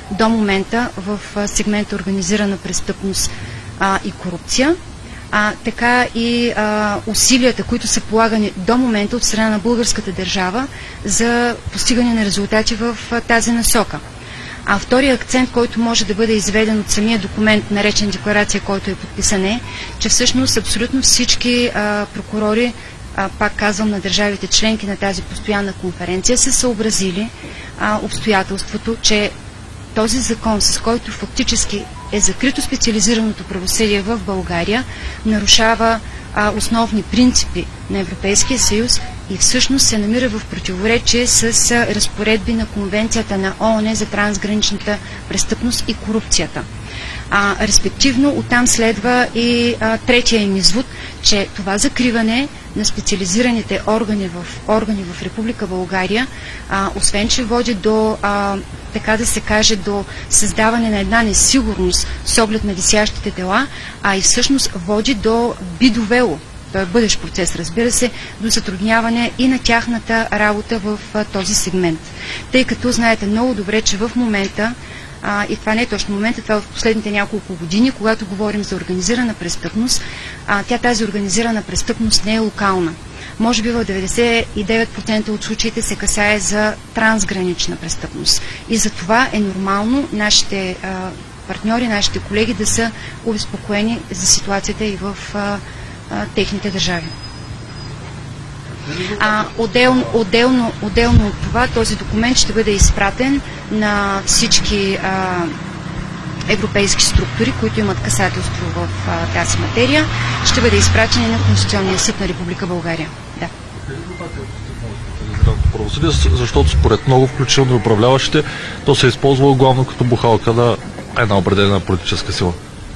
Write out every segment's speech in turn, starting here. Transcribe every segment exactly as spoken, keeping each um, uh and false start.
до момента в сегмента организирана престъпност а, и корупция, а, така и а, усилията, които са полагани до момента от страна на българската държава за постигане на резултати в а, тази насока. А втория акцент, който може да бъде изведен от самия документ, наречен декларация, който е подписан, е, че всъщност абсолютно всички а, прокурори, а, пак казвам, на държавите членки на тази постоянна конференция, са съобразили а, обстоятелството, че този закон, с който фактически е закрито специализираното правосъдие в България, нарушава а, основни принципи на Европейския съюз и всъщност се намира в противоречие с а, разпоредби на Конвенцията на ООН за трансграничната престъпност и корупцията. А, респективно, оттам следва и а, третия им извод, че това закриване на специализираните органи в, органи в Република България, а, освен че води до, а, така да се каже, до създаване на една несигурност с оглед на висящите дела, а и всъщност води до би довело, той е бъдещ процес, разбира се, до затрудняване и на тяхната работа в а, този сегмент. Тъй като знаете много добре, че в момента, А, и това не е точно момента, това е в последните няколко години, когато говорим за организирана престъпност, а, тя тази организирана престъпност не е локална. Може би в деветдесет и девет процента от случаите се касае за трансгранична престъпност. И за това е нормално нашите а, партньори, нашите колеги да са обезпокоени за ситуацията и в а, а, техните държави. А, отделно, отделно, отделно от това, този документ ще бъде изпратен на всички а, европейски структури, които имат касателство в а, тази материя. Ще бъде изпратен и на Конституционния съд на Република България. Да. Защото според много, включително управляващите, то се е използвало главно като бухалка на една определена политическа сила.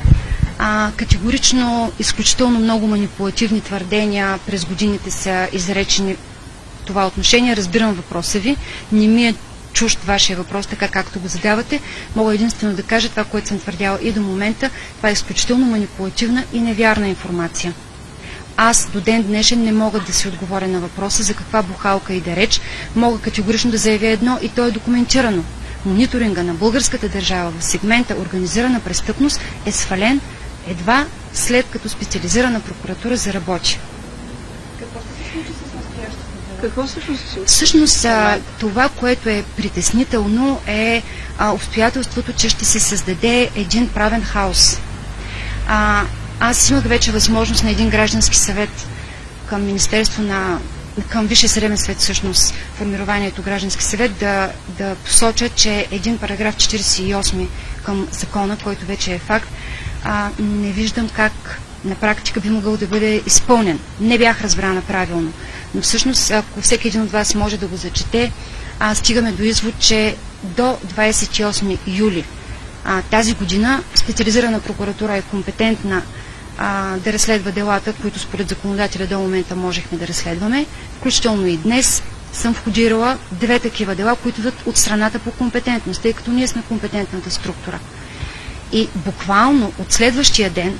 А, категорично, изключително много манипулативни твърдения през годините са изречени в това отношение. Разбирам въпроса ви. Не ми е чужд вашия въпрос, така както го задавате. Мога единствено да кажа това, което съм твърдяла и до момента. Това е изключително манипулативна и невярна информация. Аз до ден днешен не мога да си отговоря на въпроса за каква бухалка и да реч. Мога категорично да заявя едно и то е документирано. Мониторинга на българската държава в сегмента организирана престъпност е свален едва след като специализирана прокуратура заработи. Какво се случи с настоящата? Какво всъщност се случи? Всъщност това, което е притеснително, е а, обстоятелството, че ще се създаде един правен хаос. А, аз имах вече възможност на един граждански съвет към Министерство на към Висшия съдебен съвет, всъщност формированието граждански съвет, да, да посоча, че един параграф четиридесет и осми към закона, който вече е факт, а, не виждам как на практика би могъл да бъде изпълнен. Не бях разбрана правилно. Но всъщност, ако всеки един от вас може да го зачете, а, стигаме до извод, че до двадесет и осми юли а, тази година специализирана прокуратура е компетентна а, да разследва делата, които според законодателя до момента можехме да разследваме. Включително и днес съм входирала две такива дела, които идват от страната по компетентност, тъй като ние сме компетентната структура. И буквално от следващия ден,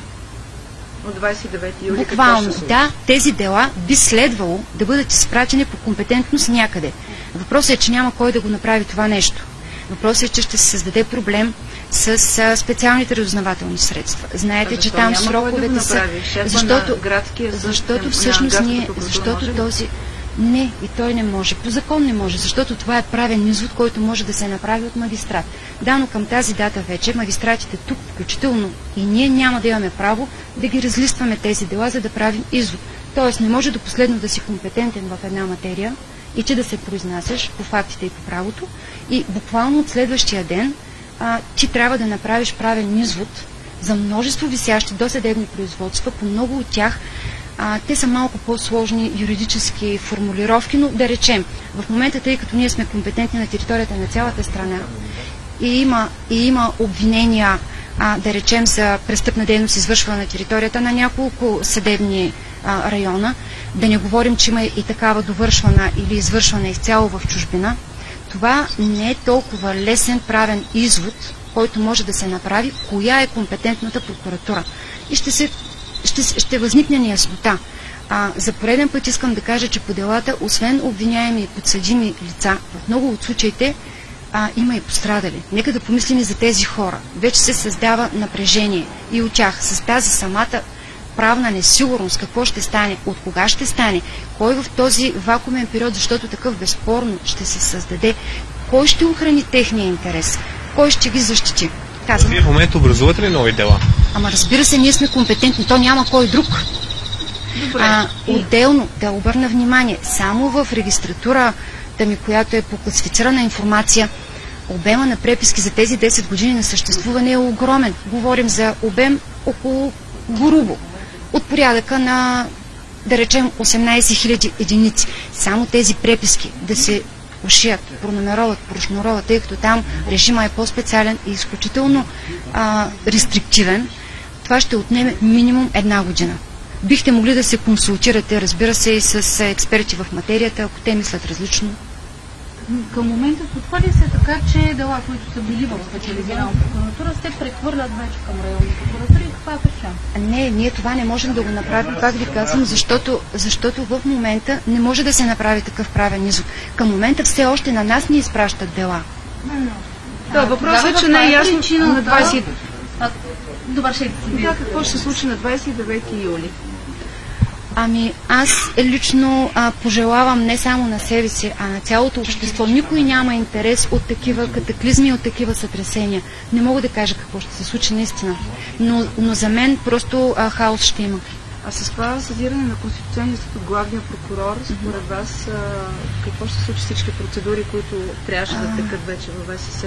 от двадесет и девети юли, буквално, да, тези дела би следвало да бъдат изпратени по компетентност някъде. Въпросът е, че няма кой да го направи това нещо. Въпросът е, че ще се създаде проблем с а, специалните разузнавателни средства. Знаете, че там сроковете са... Защото, защото всъщност ние... Защото този... Не, и той не може. По закон не може, защото това е правен извод, който може да се направи от магистрат. Да, но към тази дата вече магистратите тук, включително и ние, няма да имаме право да ги разлистваме тези дела, за да правим извод. Тоест не може до последно да си компетентен в една материя и ти да се произнасяш по фактите и по правото и буквално от следващия ден а, ти трябва да направиш правен извод за множество висящи досъдебни производства, по много от тях А, те са малко по-сложни юридически формулировки, но да речем, в момента, тъй като ние сме компетентни на територията на цялата страна и има, и има обвинения, а, да речем, за престъпна дейност, извършвана на територията на няколко съдебни а, района, да не говорим, че има и такава довършвана или извършвана изцяло в чужбина, това не е толкова лесен правен извод, който може да се направи, коя е компетентната прокуратура. И ще се Ще, ще възникне неяснота. А, за пореден път искам да кажа, че по делата, освен обвиняеми и подсъдими лица, в много от случаите а, има и пострадали. Нека да помислим и за тези хора. Вече се създава напрежение и от тях с тази самата правна несигурност, какво ще стане, от кога ще стане, кой в този вакуумен период, защото такъв безспорно ще се създаде, кой ще охрани техния интерес, кой ще ги защити. Казвам. Вие в момента образувате ли нови дела? Ама разбира се, ние сме компетентни, то няма кой друг. Добре. А, отделно да обърна внимание, само в регистратурата ми, която е по класифицирана информация, обема на преписки за тези десет години на съществуване е огромен. Говорим за обем около грубо от порядъка на, да речем, осемнайсет хиляди единици. Само тези преписки да се ушият, пронумероват, прошнуроват, тъй като там режима е по-специален и изключително а, рестриктивен, това ще отнеме минимум една година. Бихте могли да се консултирате, разбира се, и с експерти в материята, ако те мислят различно. Към момента случва ли се така, че дела, които са били в специализирана прокуратура, се прехвърлят вече към районни прокуратури и каква е причина? Не, ние това не можем да го направим, пак ви казвам, защото, защото в момента не може да се направи такъв правен извод. Към момента все още на нас ни изпращат дела. Да, въпросът е, че не е ясно на двайсет... Довършете си. Да, какво ще се случи на двайсет и девети юли? Ами аз лично а, пожелавам не само на себе си, а на цялото общество. Никой няма интерес от такива катаклизми, от такива сътресения. Не мога да кажа какво ще се случи наистина. Но, но за мен просто а, хаос ще има. А с това съзиране на Конституционния съд от главния прокурор, според вас а, какво ще се случи всички процедури, които трябваше да текат вече във ВСС?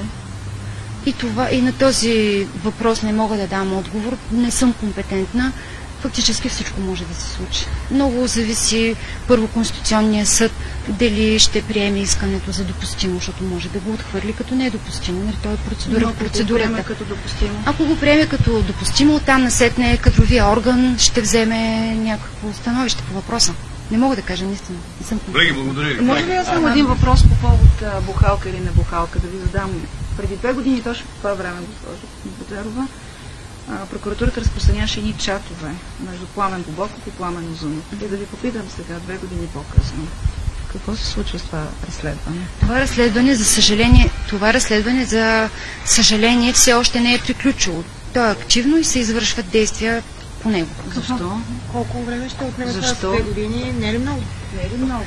И, това, и на този въпрос не мога да дам отговор. Не съм компетентна. Фактически всичко може да се случи. Много зависи първо Конституционния съд дали ще приеме искането за допустимо, защото може да го отхвърли като недопустимо. Нали? Това е процедура в процедурата. Ако го приеме като допустимо? Ако го приеме като допустимо, оттам насетне кадровия орган ще вземе някакво становище по въпроса. Не мога да кажа наистина. Не съм Колеги, благодаря ви. Може ли да съм един въпрос по повод а, бухалка или не бухалка, да ви задам? Преди две години, точно по това време, госпожо Боджарова, прокуратурата разпространяваше едни чатове между Пламен Бобоков и Пламен Узунов. И да ви попитам сега, две години по-късно, какво се случва с това разследване? Това разследване, за съжаление, това разследване, за съжаление, все още не е приключило. То е активно и се извършват действия по него. Защо? Колко време ще отнеме това Защо? две години? Не е ли много? Не е ли много?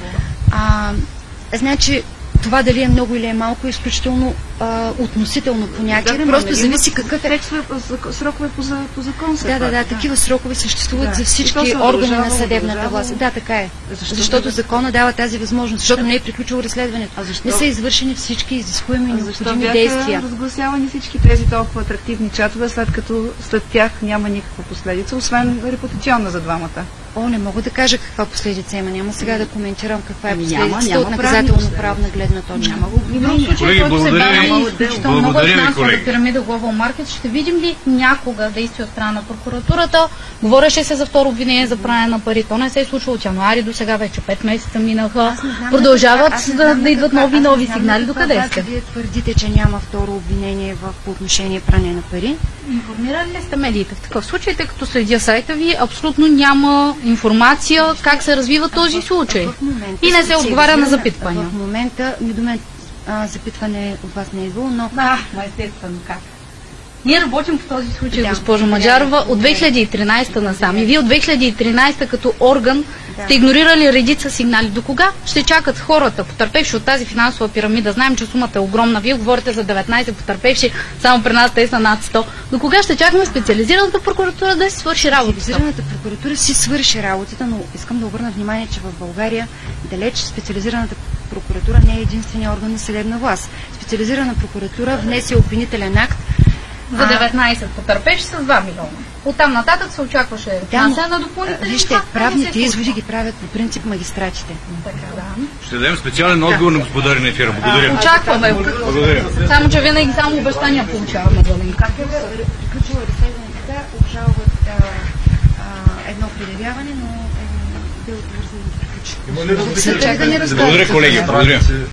А, значи, това дали е много или е малко е изключително а, относително понятие. Да, Просто нали, зависи какъв е. Срокове по, за, по закон. Да, да, да, такива срокове съществуват Да. за И всички то се органи удължава, на съдебната удължава. власт. Да, така е. Защо Защото да- закона дава тази възможност, защото не е приключило разследването. А защо? Не са извършени всички изискуеми и Защо необходими бяха действия. разгласявани всички тези толкова атрактивни чатове, след като след тях няма никаква последица, освен репутационна за двамата? О, не мога да кажа каква последица има. Няма сега да коментирам каква е Ами няма, последицата няма от правни наказателно-правна гледна точка. Няма го обвинение. Колеги, благодаря ви. Включително много Благодаря ви, финансова колеги. пирамида Global Market. Ще видим ли някога действие от страна на прокуратурата? Говореше се за второ обвинение за пране на пари. То не се е случило от януари до сега, вече пет месеца минаха. Аз не знам Продължават на каква- аз не да, знам да на идват каква- нови аз не нови знам сигнали. на До каква къде база сте? Вие твърдите, че няма второ обвинение в, по отношение пране на пари. Информирали ли сте медиите в такъв случай, тъй като следя сайта ви, абсолютно няма информация как се развива този случай. В момента И не се отговаря на специализирана- запитвания. В момента, ми до мен а, запитване от вас не е било, но Да, ма естествено как. Ние работим по този случай, Да. госпожо Маджарова, от две хиляди и тринайсета насам. И вие от две хиляди и тринайсета като орган сте игнорирали редица сигнали. До кога ще чакат хората, потърпевши от тази финансова пирамида? Знаем, че сумата е огромна. Вие говорите за деветнайсет потърпевши, само при нас те са над сто. До кога ще чакаме специализираната прокуратура да си свърши работата? специализираната прокуратура си свърши работата, но искам да обърна внимание, че в България далеч специализираната прокуратура не е единствения орган на съдебна власт. Специализирана прокуратура внесе обвинителен акт. За а, деветнайсет потърпевши с два милиона. Оттам нататък се очакваше Да, но, внасяне на а, допълнителни. вижте, факти, не се правните случва. изводи ги правят по принцип магистратите. Така, да. Ще дадем специален отговор на господаря на ефира. Благодаря. Очакваме го. Благодаря. Само, че винаги само обещания получаваме за линк. Приключила разследването, да, обжалват а, а, едно предявяване, но е, делото вързано да приключи. Благодаря, колеги. Благодаря.